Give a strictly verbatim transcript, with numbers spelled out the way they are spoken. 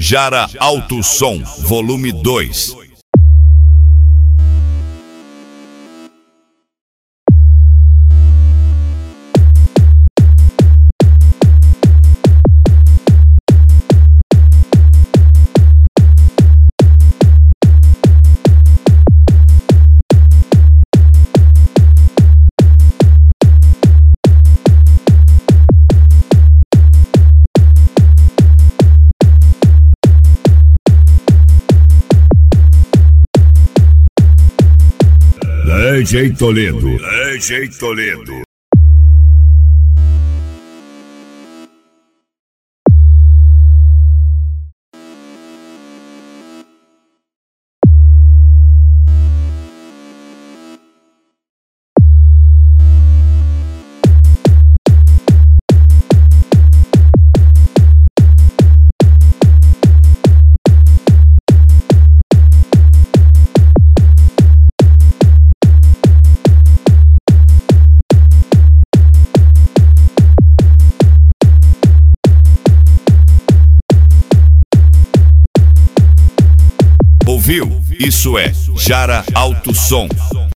Jara Alto Som, volume dois. D J Toledo, D J Toledo. Ouviu? Isso é Jara Alto Som.